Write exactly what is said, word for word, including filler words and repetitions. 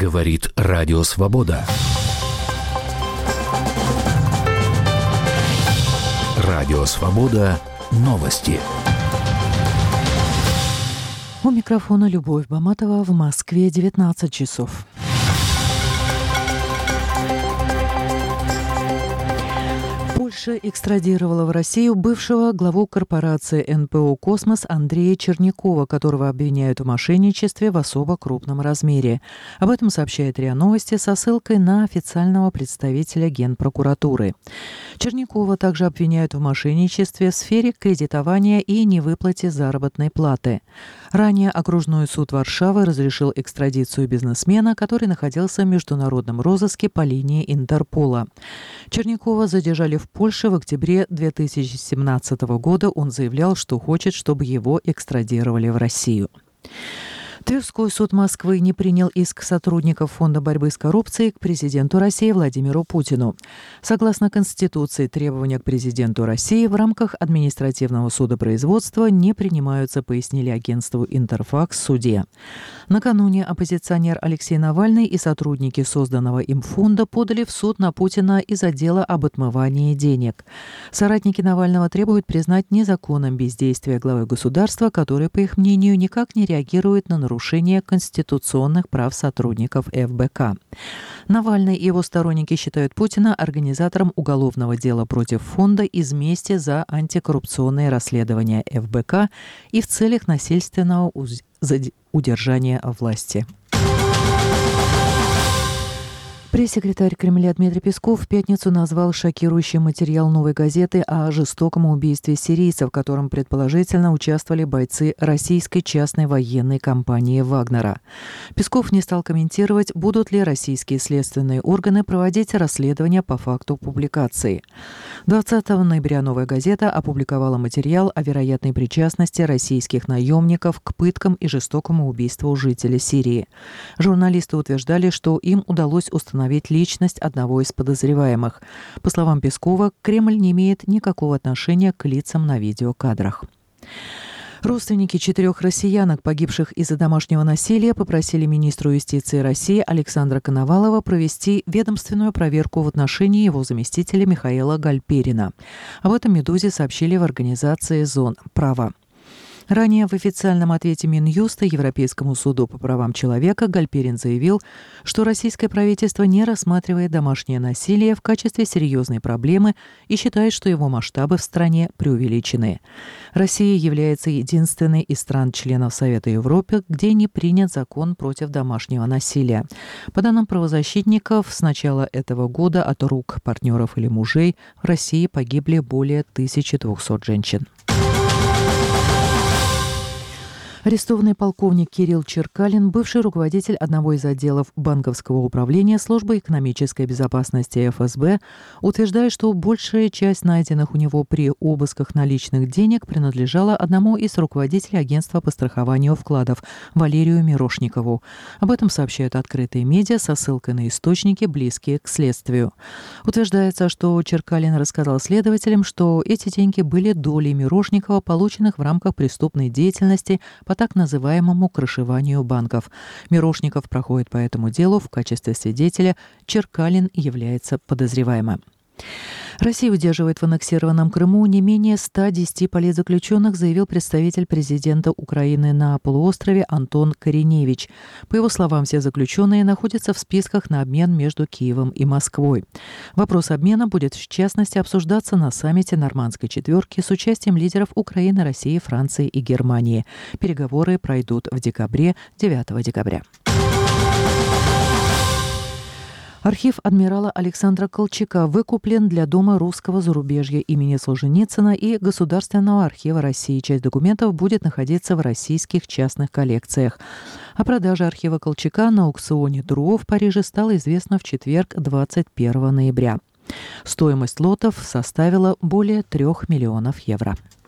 Говорит Радио Свобода. Радио Свобода. Новости. У микрофона Любовь Баматова. В Москве девятнадцать часов. Польша экстрадировала в Россию бывшего главу корпорации эн пэ о «Космос» Андрея Чернякова, которого обвиняют в мошенничестве в особо крупном размере. Об этом сообщает РИА Новости со ссылкой на официального представителя Генпрокуратуры. Чернякова также обвиняют в мошенничестве в сфере кредитования и невыплате заработной платы. Ранее окружной суд Варшавы разрешил экстрадицию бизнесмена, который находился в международном розыске по линии Интерпола. Чернякова задержали в Польше в октябре две тысячи семнадцатого года. Он заявлял, что хочет, чтобы его экстрадировали в Россию. Тверской суд Москвы не принял иск сотрудников Фонда борьбы с коррупцией к президенту России Владимиру Путину. Согласно Конституции, требования к президенту России в рамках административного судопроизводства не принимаются, пояснили агентству «Интерфакс» в суде. Накануне оппозиционер Алексей Навальный и сотрудники созданного им фонда подали в суд на Путина из-за дела об отмывании денег. Соратники Навального требуют признать незаконным бездействие главы государства, который, по их мнению, никак не реагирует на нарушение нарушение конституционных прав сотрудников эф бэ ка. Навальный и его сторонники считают Путина организатором уголовного дела против фонда из мести за антикоррупционные расследования эф бэ ка и в целях насильственного удержания власти. Пресс-секретарь Кремля Дмитрий Песков в пятницу назвал шокирующий материал «Новой газеты» о жестоком убийстве сирийцев, в котором предположительно участвовали бойцы российской частной военной компании «Вагнера». Песков не стал комментировать, будут ли российские следственные органы проводить расследование по факту публикации. двадцатого ноября «Новая газета» опубликовала материал о вероятной причастности российских наемников к пыткам и жестокому убийству жителей Сирии. Журналисты утверждали, что им удалось установить личность одного из подозреваемых. По словам Пескова, Кремль не имеет никакого отношения к лицам на видеокадрах. Родственники четырех россиянок, погибших из-за домашнего насилия, попросили министру юстиции России Александра Коновалова провести ведомственную проверку в отношении его заместителя Михаила Гальперина. Об этом «Медузе» сообщили в организации «Зон права». Ранее в официальном ответе Минюста Европейскому суду по правам человека Гальперин заявил, что российское правительство не рассматривает домашнее насилие в качестве серьезной проблемы и считает, что его масштабы в стране преувеличены. Россия является единственной из стран-членов Совета Европы, где не принят закон против домашнего насилия. По данным правозащитников, с начала этого года от рук партнеров или мужей в России погибли более тысячи двухсот женщин. Арестованный полковник Кирилл Черкалин, бывший руководитель одного из отделов банковского управления Службы экономической безопасности эф эс бэ, утверждает, что большая часть найденных у него при обысках наличных денег принадлежала одному из руководителей агентства по страхованию вкладов Валерию Мирошникову. Об этом сообщают открытые медиа со ссылкой на источники, близкие к следствию. Утверждается, что Черкалин рассказал следователям, что эти деньги были долей Мирошникова, полученных в рамках преступной деятельности по так называемому крышеванию банков. Мирошников проходит по этому делу в качестве свидетеля. Черкалин является подозреваемым. Россия удерживает в аннексированном Крыму не менее ста десяти политзаключенных, заявил представитель президента Украины на полуострове Антон Кореневич. По его словам, все заключенные находятся в списках на обмен между Киевом и Москвой. Вопрос обмена будет в частности обсуждаться на саммите Нормандской четверки с участием лидеров Украины, России, Франции и Германии. Переговоры пройдут в декабре, девятого декабря. Архив адмирала Александра Колчака выкуплен для Дома русского зарубежья имени Солженицына и Государственного архива России. Часть документов будет находиться в российских частных коллекциях. О продаже архива Колчака на аукционе Друо в Париже стало известно в четверг, двадцать первого ноября. Стоимость лотов составила более трех миллионов евро.